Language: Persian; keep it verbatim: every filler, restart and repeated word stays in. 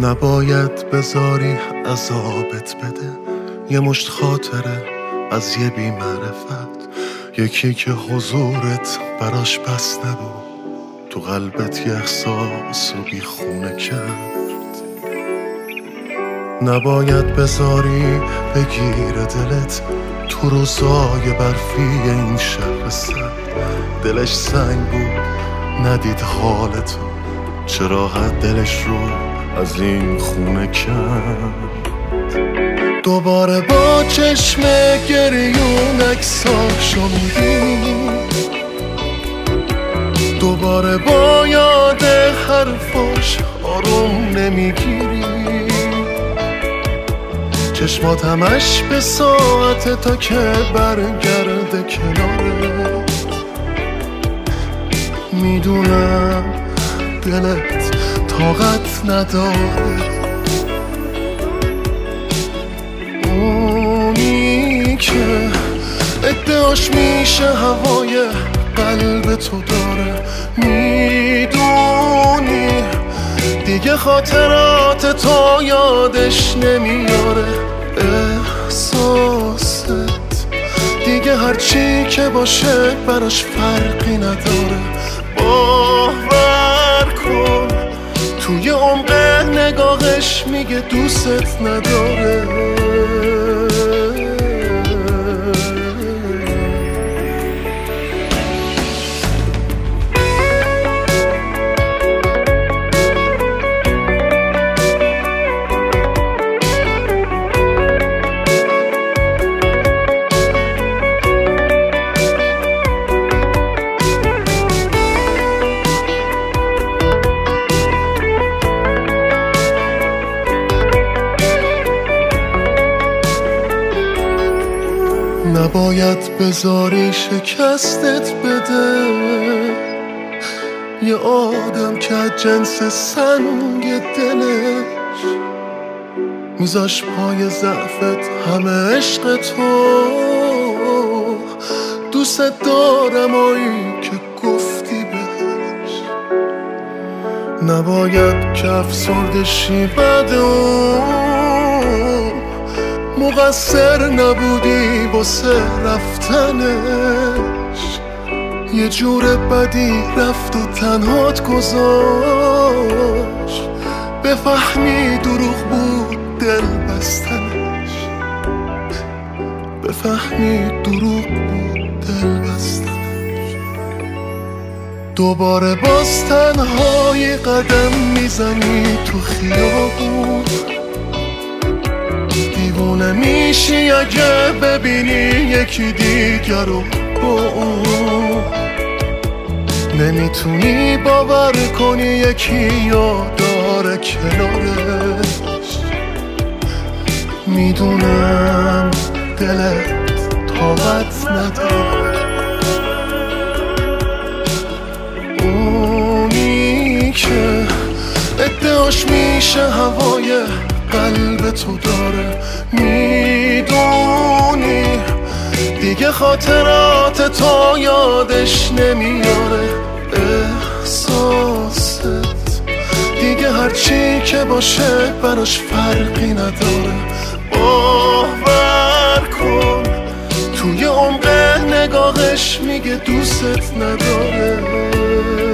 نباید بذاری عذابت بده یه مشت خاطره از یه بی معرفت، یکی که حضورت براش بس نبود، تو قلبت یه احساس و بی خونه کرد. نباید بذاری بگیر دلت تو روزای برفی این شهر سرد، دلش سنگ بود ندید حالتو، چه راحت دلش رو از این خونه کرد. دوباره با چشم گریون اکساشو میبینی، دوباره با یاد حرفاش آروم نمیگیری، چشمات همش به ساعت تا که برگرده کناره. میدونم دلت طاقت نداره، اونی که ادعاش میشه هوای قلب تو داره. میدونی دیگه خاطرات تو یادش نمیاره، احساست دیگه هرچی که باشه براش فرقی نداره. باور کن توی عمق نگاهش میگه دوست نداره. نباید بذاری شکستت بده یه آدم که جنس سنگ دلش، میذاش پای ضعفت همه عشق تو. دوست دارم آیی که گفتی بهش، نباید که افسرده شی بعد اون، مقصر نبودی واسه رفتنش، یه جور بدی رفت و تنهات گذاشت. بفهمی دروغ بود دل بستنش، بفهمی دروغ بود دل بستنش. دوباره باز تنهایی قدم میزنی تو خیابون، دیوونه میشی اگه ببینی یکی دیگر رو با اون، نمیتونی باور کنی یکی یاداره کنارش. میدونم دلت طاقت نداره، اونی که ادعاش میشه هوای قلب تو داره. میدونی دیگه خاطرات تو یادش نمیاره، احساست دیگه هرچی که باشه براش فرقی نداره. باور کن توی عمق نگاهش میگه دوست نداره.